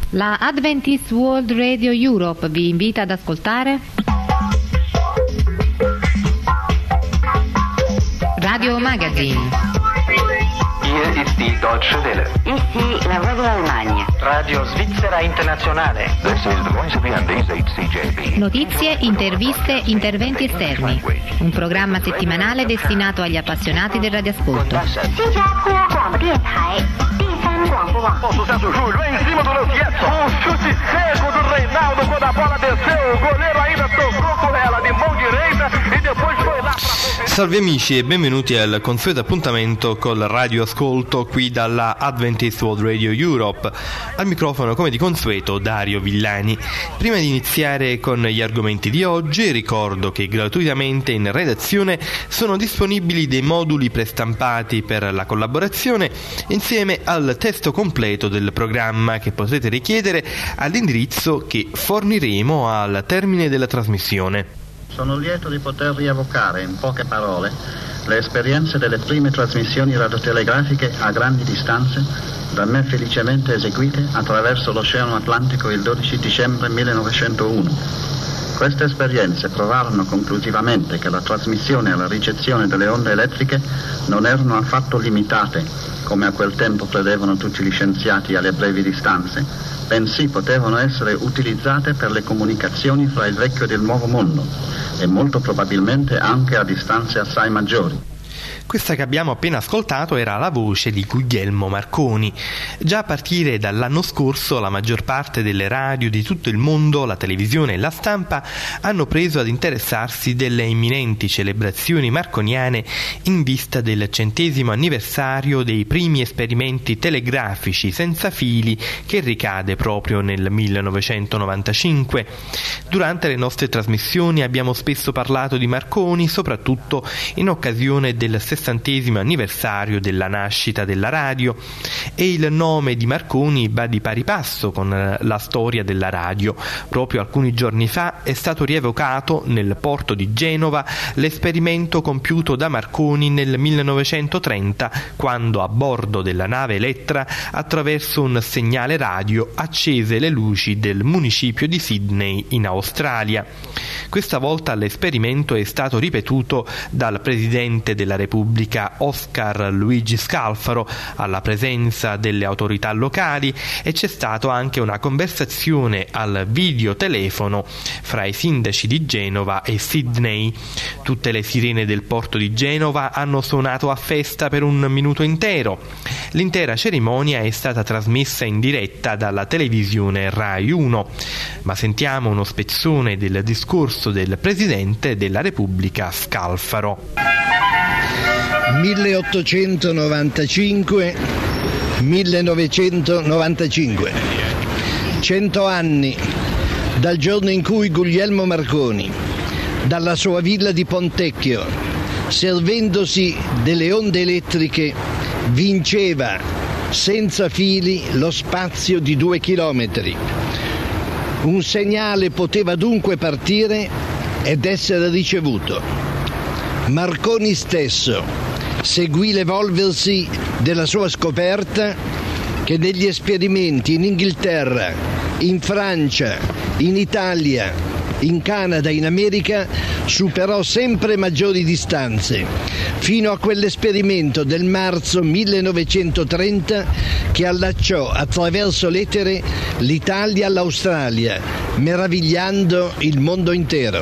La Adventist World Radio Europe vi invita ad ascoltare Radio Magazine. Hier ist die Deutsche Welle. Ici la Radio Allemagna. Radio Svizzera Internazionale. This is the voice of the Andes, HCJB. Notizie, interviste, interventi esterni. Un programma settimanale destinato agli appassionati del radioascolto. O sucesso Júlio em cima do Leuquieto. Chute seco do Reinaldo quando a bola desceu. O goleiro ainda tocou com ela de mão direita e depois foi lá para. Salve amici e benvenuti al consueto appuntamento col radioascolto qui dalla Adventist World Radio Europe. Al microfono, come di consueto, Dario Villani. Prima di iniziare con gli argomenti di oggi, ricordo che gratuitamente in redazione sono disponibili dei moduli prestampati per la collaborazione insieme al testo completo del programma che potete richiedere all'indirizzo che forniremo al termine della trasmissione. Sono lieto di poter rievocare in poche parole le esperienze delle prime trasmissioni radiotelegrafiche a grandi distanze da me felicemente eseguite attraverso l'Oceano Atlantico il 12 dicembre 1901. Queste esperienze provarono conclusivamente che la trasmissione e la ricezione delle onde elettriche non erano affatto limitate, come a quel tempo credevano tutti gli scienziati, alle brevi distanze, bensì potevano essere utilizzate per le comunicazioni fra il vecchio ed il nuovo mondo, e molto probabilmente anche a distanze assai maggiori. Questa che abbiamo appena ascoltato era la voce di Guglielmo Marconi. Già a partire dall'anno scorso la maggior parte delle radio di tutto il mondo, la televisione e la stampa hanno preso ad interessarsi delle imminenti celebrazioni marconiane in vista del 100° anniversario dei primi esperimenti telegrafici senza fili che ricade proprio nel 1995. Durante le nostre trasmissioni abbiamo spesso parlato di Marconi, soprattutto in occasione del 60° anniversario della nascita della radio, e il nome di Marconi va di pari passo con la storia della radio. Proprio alcuni giorni fa è stato rievocato nel porto di Genova l'esperimento compiuto da Marconi nel 1930, quando a bordo della nave Elettra, attraverso un segnale radio, accese le luci del municipio di Sydney in Australia. Questa volta l'esperimento è stato ripetuto dal presidente della Repubblica Oscar Luigi Scalfaro alla presenza delle autorità locali, e c'è stata anche una conversazione al videotelefono fra i sindaci di Genova e Sydney. Tutte le sirene del porto di Genova hanno suonato a festa per 1 minuto intero. L'intera cerimonia è stata trasmessa in diretta dalla televisione Rai 1. Ma sentiamo uno spezzone del discorso del presidente della Repubblica Scalfaro. 1895-1995, 100 anni dal giorno in cui Guglielmo Marconi, dalla sua villa di Pontecchio, servendosi delle onde elettriche, vinceva senza fili lo spazio di 2 chilometri. Un segnale poteva dunque partire ed essere ricevuto. Marconi stesso seguì l'evolversi della sua scoperta, che negli esperimenti in Inghilterra, in Francia, in Italia, in Canada, in America, superò sempre maggiori distanze, fino a quell'esperimento del marzo 1930 che allacciò attraverso l'etere l'Italia all'Australia, meravigliando il mondo intero.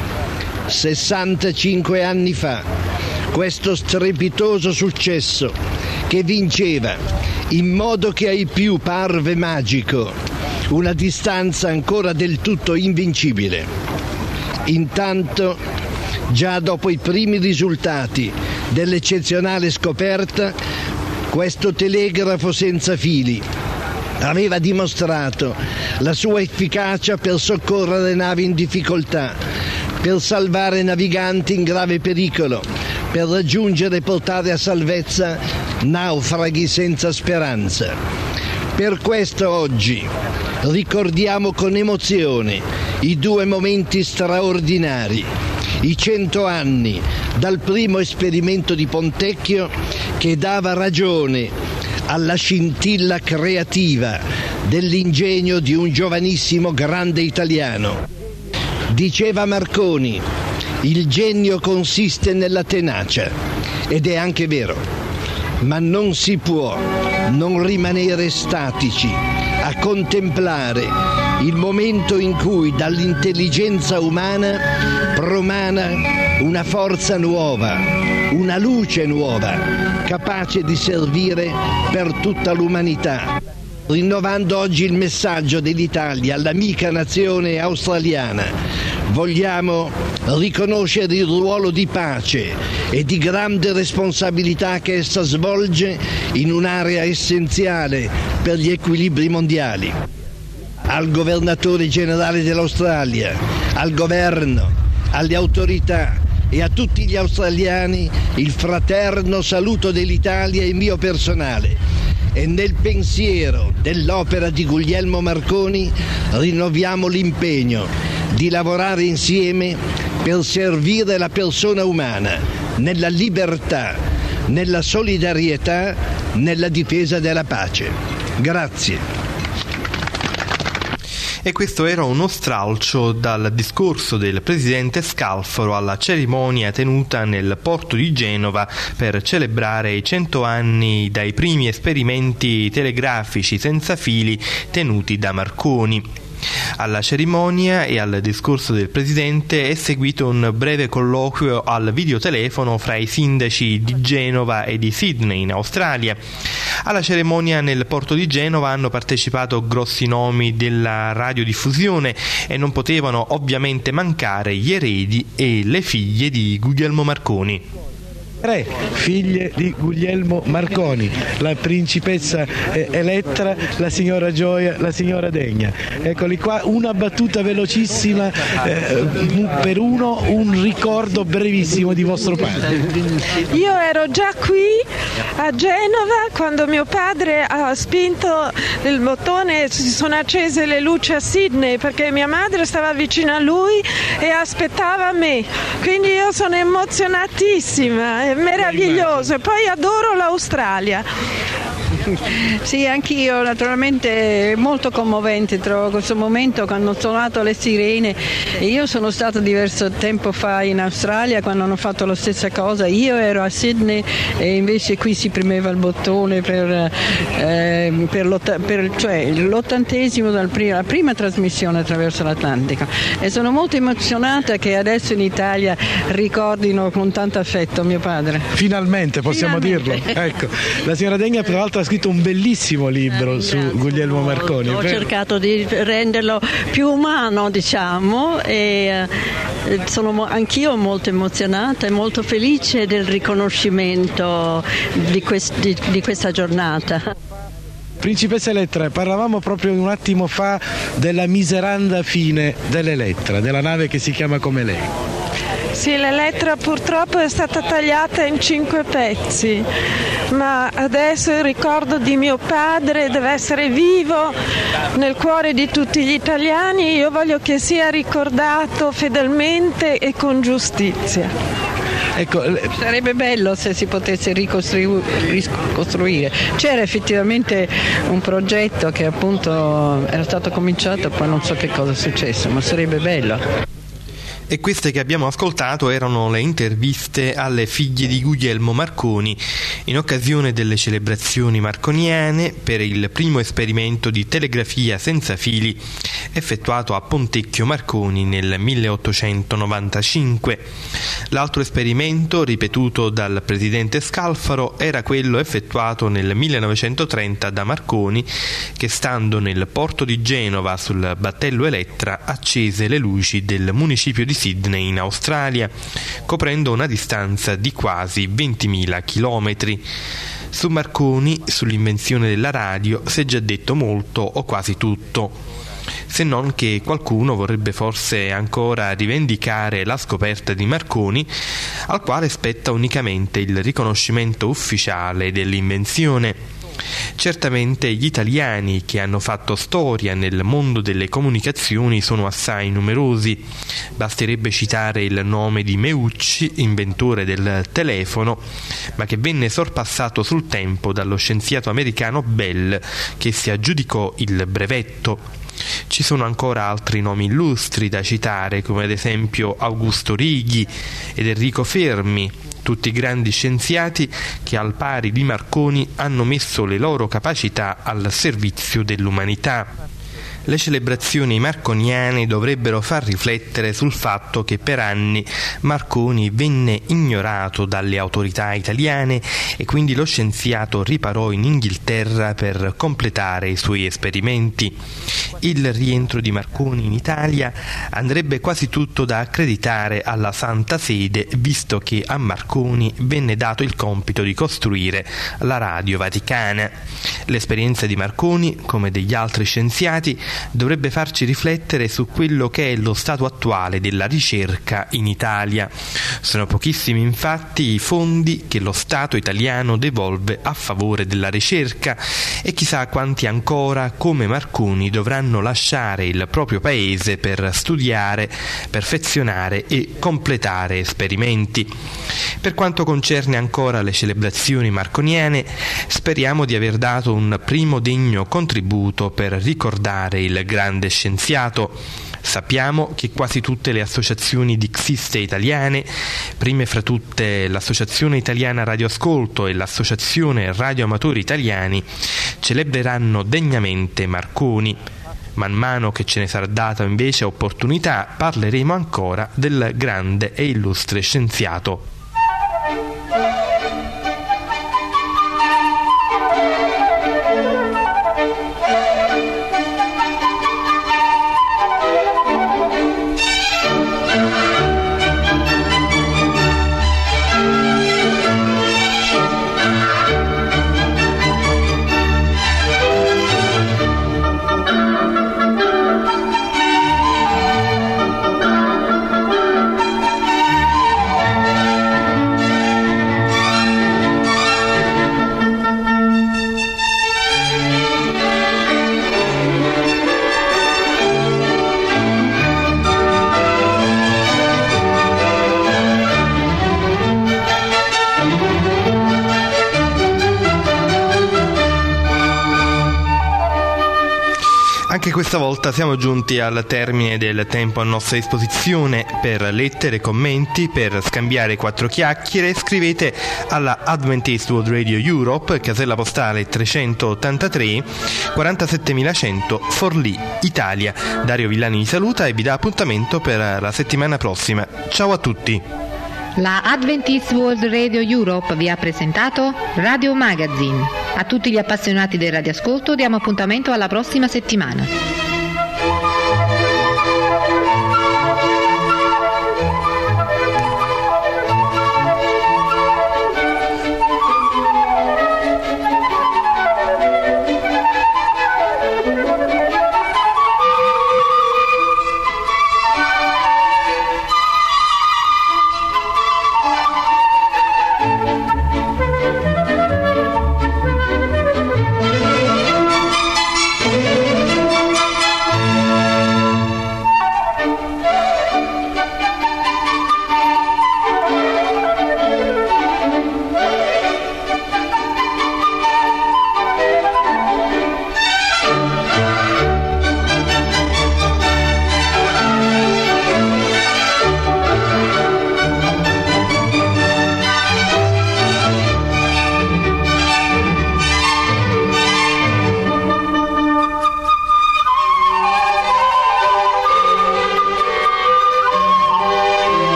65 anni fa, questo strepitoso successo, che vinceva, in modo che ai più parve magico, una distanza ancora del tutto invincibile. Intanto, già dopo i primi risultati dell'eccezionale scoperta, questo telegrafo senza fili aveva dimostrato la sua efficacia per soccorrere navi in difficoltà, per salvare naviganti in grave pericolo, per raggiungere e portare a salvezza naufraghi senza speranza. Per questo oggi ricordiamo con emozione i 2 momenti straordinari, i 100 anni dal primo esperimento di Pontecchio, che dava ragione alla scintilla creativa dell'ingegno di un giovanissimo grande italiano. Diceva Marconi, il genio consiste nella tenacia, ed è anche vero, ma non si può non rimanere statici a contemplare il momento in cui dall'intelligenza umana promana una forza nuova, una luce nuova, capace di servire per tutta l'umanità. Rinnovando oggi il messaggio dell'Italia all'amica nazione australiana, vogliamo riconoscere il ruolo di pace e di grande responsabilità che essa svolge in un'area essenziale per gli equilibri mondiali. Al governatore generale dell'Australia, al governo, alle autorità e a tutti gli australiani il fraterno saluto dell'Italia e mio personale. E nel pensiero dell'opera di Guglielmo Marconi rinnoviamo l'impegno di lavorare insieme per servire la persona umana nella libertà, nella solidarietà, nella difesa della pace. Grazie. E questo era uno stralcio dal discorso del presidente Scalfaro alla cerimonia tenuta nel porto di Genova per celebrare i 100 anni dai primi esperimenti telegrafici senza fili tenuti da Marconi. Alla cerimonia e al discorso del presidente è seguito un breve colloquio al videotelefono fra i sindaci di Genova e di Sydney in Australia. Alla cerimonia nel porto di Genova hanno partecipato grossi nomi della radiodiffusione e non potevano ovviamente mancare gli eredi e le figlie di Guglielmo Marconi. 3 figlie di Guglielmo Marconi, la principessa Elettra, la signora Gioia, la signora Degna. Eccoli qua, una battuta velocissima per uno, un ricordo brevissimo di vostro padre. Io ero già qui a Genova quando mio padre ha spinto il bottone e si sono accese le luci a Sydney, perché mia madre stava vicino a lui e aspettava me, quindi io sono emozionatissima. È meraviglioso e poi adoro l'Australia. Sì, anch'io, naturalmente molto commovente trovo questo momento quando hanno suonato le sirene. Io sono stata diverso tempo fa in Australia quando hanno fatto la stessa cosa. Io ero a Sydney e invece qui si premeva il bottone per l'80° la prima trasmissione attraverso l'Atlantico, e sono molto emozionata che adesso in Italia ricordino con tanto affetto mio padre. Finalmente possiamo dirlo. Ecco, la signora Degna tra l'altro ha scritto un bellissimo libro su Guglielmo Marconi. Ho cercato di renderlo più umano, diciamo, e sono anch'io molto emozionata e molto felice del riconoscimento di questa giornata. Principessa Elettra, parlavamo proprio un attimo fa della miseranda fine dell'Elettra, della nave che si chiama come lei. Sì, l'Elettra purtroppo è stata tagliata in 5 pezzi, ma adesso il ricordo di mio padre deve essere vivo nel cuore di tutti gli italiani. Io voglio che sia ricordato fedelmente e con giustizia. Ecco, sarebbe bello se si potesse ricostruire. C'era effettivamente un progetto che appunto era stato cominciato, poi non so che cosa è successo, ma sarebbe bello. E queste che abbiamo ascoltato erano le interviste alle figlie di Guglielmo Marconi in occasione delle celebrazioni marconiane per il primo esperimento di telegrafia senza fili effettuato a Pontecchio Marconi nel 1895. L'altro esperimento, ripetuto dal presidente Scalfaro, era quello effettuato nel 1930 da Marconi, che stando nel porto di Genova sul battello Elettra accese le luci del municipio di Sydney in Australia, coprendo una distanza di quasi 20.000 chilometri. Su Marconi, sull'invenzione della radio, si è già detto molto o quasi tutto, se non che qualcuno vorrebbe forse ancora rivendicare la scoperta di Marconi, al quale spetta unicamente il riconoscimento ufficiale dell'invenzione. Certamente gli italiani che hanno fatto storia nel mondo delle comunicazioni sono assai numerosi. Basterebbe citare il nome di Meucci, inventore del telefono, ma che venne sorpassato sul tempo dallo scienziato americano Bell, che si aggiudicò il brevetto. Ci sono ancora altri nomi illustri da citare, come ad esempio Augusto Righi ed Enrico Fermi, tutti grandi scienziati che al pari di Marconi hanno messo le loro capacità al servizio dell'umanità. Le celebrazioni marconiane dovrebbero far riflettere sul fatto che per anni Marconi venne ignorato dalle autorità italiane e quindi lo scienziato riparò in Inghilterra per completare i suoi esperimenti. Il rientro di Marconi in Italia andrebbe quasi tutto da accreditare alla Santa Sede, visto che a Marconi venne dato il compito di costruire la Radio Vaticana. L'esperienza di Marconi, come degli altri scienziati, dovrebbe farci riflettere su quello che è lo stato attuale della ricerca in Italia. Sono pochissimi infatti i fondi che lo Stato italiano devolve a favore della ricerca e chissà quanti ancora come Marconi dovranno lasciare il proprio paese per studiare, perfezionare e completare esperimenti. Per quanto concerne ancora le celebrazioni marconiane, speriamo di aver dato un primo degno contributo per ricordare il grande scienziato. Sappiamo che quasi tutte le associazioni dixiste italiane, prime fra tutte l'Associazione Italiana Radioascolto e l'Associazione Radioamatori Italiani, celebreranno degnamente Marconi. Man mano che ce ne sarà data invece opportunità, parleremo ancora del grande e illustre scienziato. Anche questa volta siamo giunti al termine del tempo a nostra disposizione. Per lettere e commenti, per scambiare 4 chiacchiere, scrivete alla Adventist World Radio Europe, casella postale 383 47100 Forlì, Italia. Dario Villani vi saluta e vi dà appuntamento per la settimana prossima. Ciao a tutti. La Adventist World Radio Europe vi ha presentato Radio Magazine. A tutti gli appassionati del radioascolto diamo appuntamento alla prossima settimana.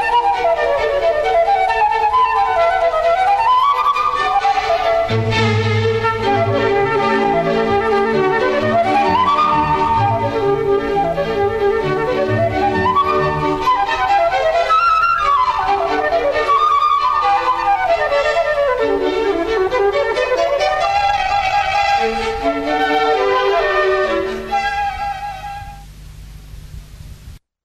Thank you.